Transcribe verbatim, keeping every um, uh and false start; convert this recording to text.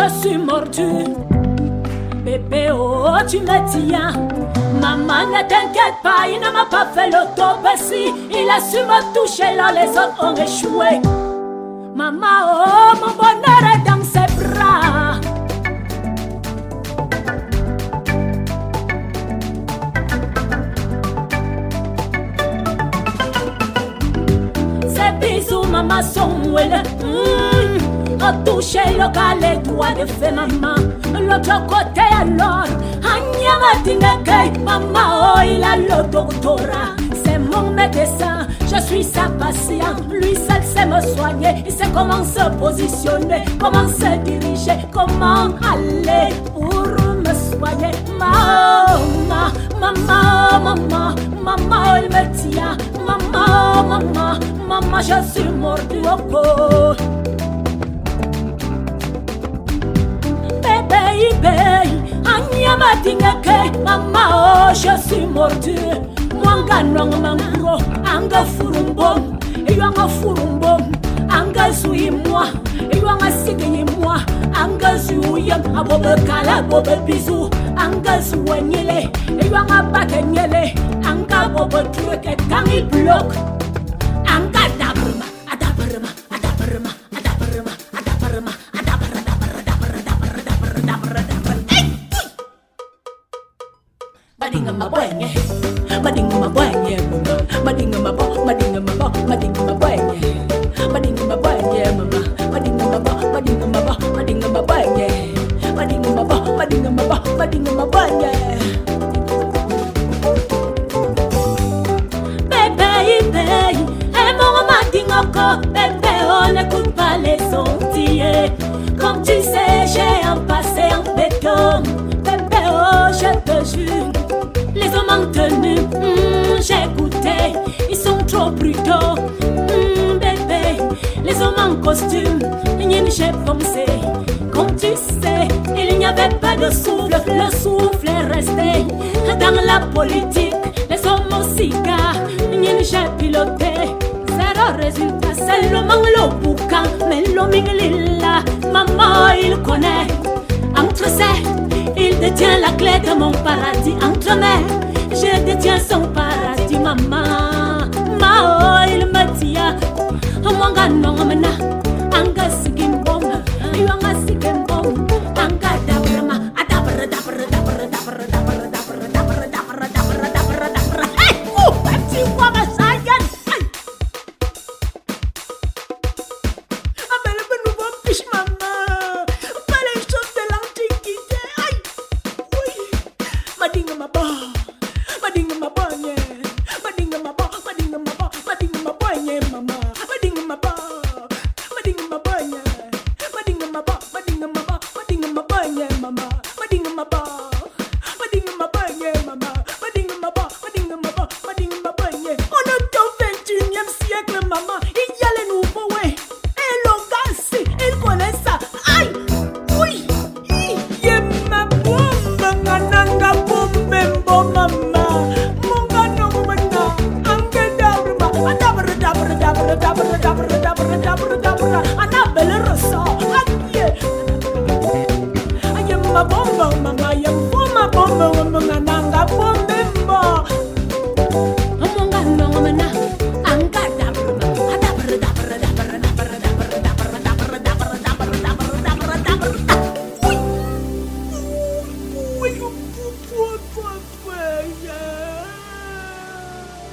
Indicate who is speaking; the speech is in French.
Speaker 1: je suis mordue. Bébé, oh, tu me tiens. Maman, ne t'inquiète pas, il ne m'a pas fait l'autopsie. Il a su me toucher là, les autres ont échoué. Maman, oh, mon bonheur est dans ses bras. Ces bisous, maman, sont mouillés. Mmh. A touché le gars, les doigts de fée, maman. L'autre côté alors, Agnama Tineke, maman, oh, il a le doctorat. C'est mon médecin, je suis sa patiente. Lui seul sait me soigner, il sait comment se positionner, comment se diriger, comment aller pour me soigner. Maman, maman, maman, maman, il me tient. Maman, maman, maman, je suis mordue au corps. Agnama Tineke, maman, oh, je suis mordue. Mwanga nong mangro, anga furumbom, anga furumbom, anga zui moi, anga sigi moi, anga zuyam, abobe kala, bobe bisou, anga zuanyele, anga bakenyele, anga bobe truke, kangi block, anga dabrma, adabrma, adabrma, adabrma, adabrma, adabrma, adabrma, adabrma, Madinga mabwenye, madinga mabwenye, madinga mabo, madinga mabo, madinga mabwenye, madinga mabwenye, mama, madinga mabo, madinga mabo, madinga mabwenye, madinga mabo, madinga mabo, madinga mabwenye. Bébé, bébé, et mon madinga ko, bébé, on n'écoute pas les sentiers. Comme tu sais, j'ai un passé en béton, bébé, oh, je te jure. Les hommes en tenue, mm, j'ai goûté, ils sont trop brutaux, mm, bébé. Les hommes en costume, j'ai pensé. Comme tu sais, il n'y avait pas de souffle, le souffle est resté. Dans la politique, les hommes au cigare, j'ai piloté. Zéro résultat, c'est le manque boucan, mais l'homme il là, maman il connaît. Entre ses, il détient la clé de mon paradis. Entre mes, je détiens son paradis, maman. Mao, il me tient. Mwanga nongmena, anga sigimbom, yuanga sigimbom, anga dabrama, adabra dabra dabra dabra dabra dabra dabra dabra dabra dabra dabra. Hey, oh, petit quoi ma sayan. Hey. Amène le nouveau fiche, maman. Pas les choses de l'antiquité. Aïe, oui. Madinga ma ba, madinga ma ba.